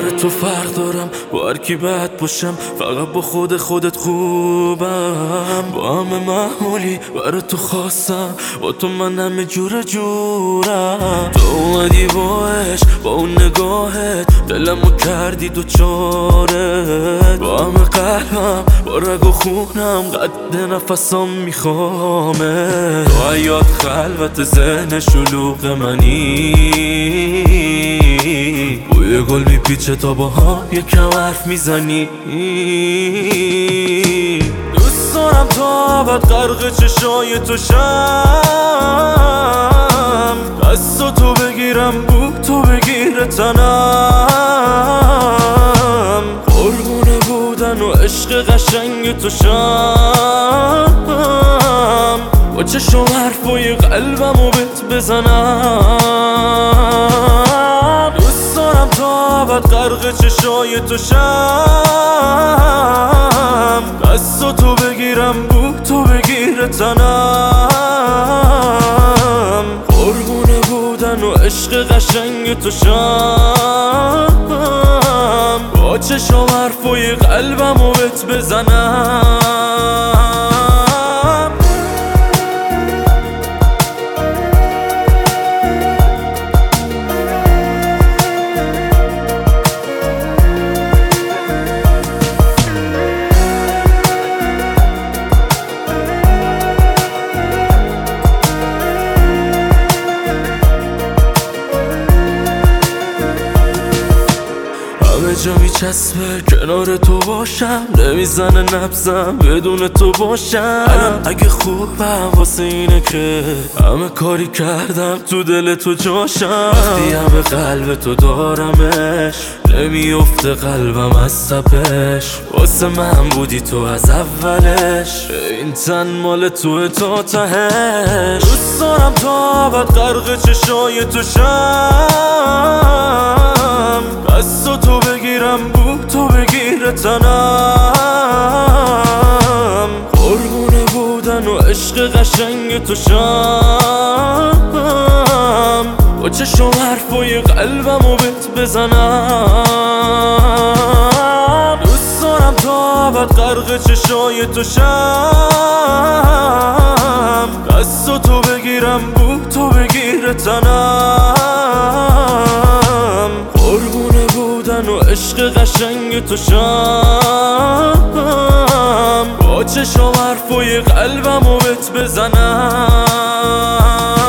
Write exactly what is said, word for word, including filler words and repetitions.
برای تو فرق دارم، با هر کی بد باشم فقط با خود خودت خوبم. با همه محمولی برای تو خواستم، با تو من همه جور جورم. تو اومدی با عشق، با اون نگاهت دلمو کردی دوچارت. با همه قلبم، با رگ و خونم قد نفسم میخوامه. تو حیات خلوت ذهن شلوغ منی، بوی گل میپیچه تا با هم یکم حرف میزنی. دوست دارم تا ابد غرق چشای تو شم، دست تو بگیرم بو تو بگیره تنم. قربونه بودن و عشق قشنگ تو شم، با چشم حرفای قلبمو بهت بزنم. دوست دارم تا ابد غرق چشای تو شم، دست تو بگیرم بو تو بگیره تنم. قربونه بودن و عشق قشنگ تو شم، با چشم حرفای قلبمو بهت بزنم. همه جا میچسبه کنار تو باشم، نمیزنه نبزم بدون تو باشم. الان اگه خوبم واسه اینه که همه کاری کردم تو دل تو جاشم. وقتی همه قلب تو دارمش، نمیفته قلبم از تپش. واسه من بودی تو از اولش، این تن مال تو تا تهش. دوست دارم تا ابد غرق چشای تو شم، دست تو بگیرم بو تو بگیره تنم. قربونه بودن و عشق قشنگ تو شم، با چشم حرفای قلبمو بهت بزنم. دوست دارم تا ابد غرق چشای تو شم، دست تو بگیرم بو تو بگیره تنم. قربونه بودن و عشق قشنگ تو شم، با چشم حرفای قلبمو بهت بزنم.